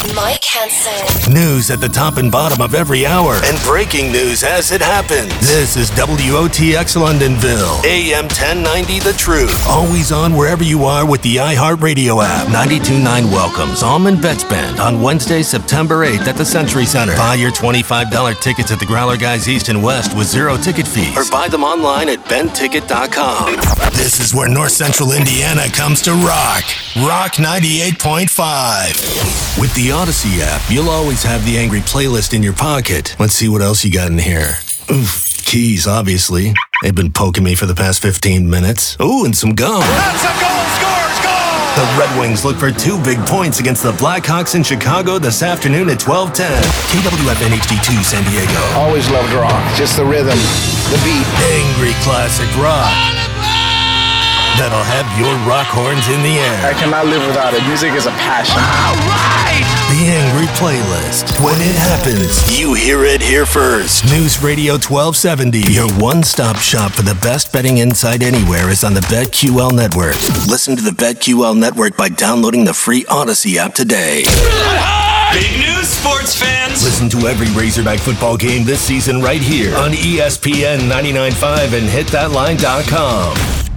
Mike Hansen. News at the top and bottom of every hour and breaking news as it happens. This is WOTX Londonville, AM 1090 The Truth. Always on wherever you are with the iHeartRadio app. 92.9 welcomes Almond Bets Band on Wednesday, September 8th at the Century Center. Buy your $25 tickets at the Growler Guys East and West with zero ticket fees or buy them online at benticket.com. This is where North Central Indiana comes to rock. Rock 98.5. With the Odyssey app, you'll always have the Angry playlist in your pocket. Let's see what else you got in here. Oof, keys, obviously. They've been poking me for the past 15 minutes. Ooh, and some gum. That's a goal! Scores! Goal! The Red Wings look for 2 big points against the Blackhawks in Chicago this afternoon at 12:10. KWFN HD2 San Diego. Always loved rock. Just the rhythm, the beat. Angry classic rock. That'll have your rock horns in the air. I cannot live without it. Music is a passion. All right! The Angry Playlist. When it happens, you hear it here first. News Radio 1270. Your one-stop shop for the best betting insight anywhere is on the BetQL Network. Listen to the BetQL Network by downloading the free Odyssey app today. Big news, sports fans! Listen to every Razorback football game this season right here on ESPN 99.5 and hitthatline.com.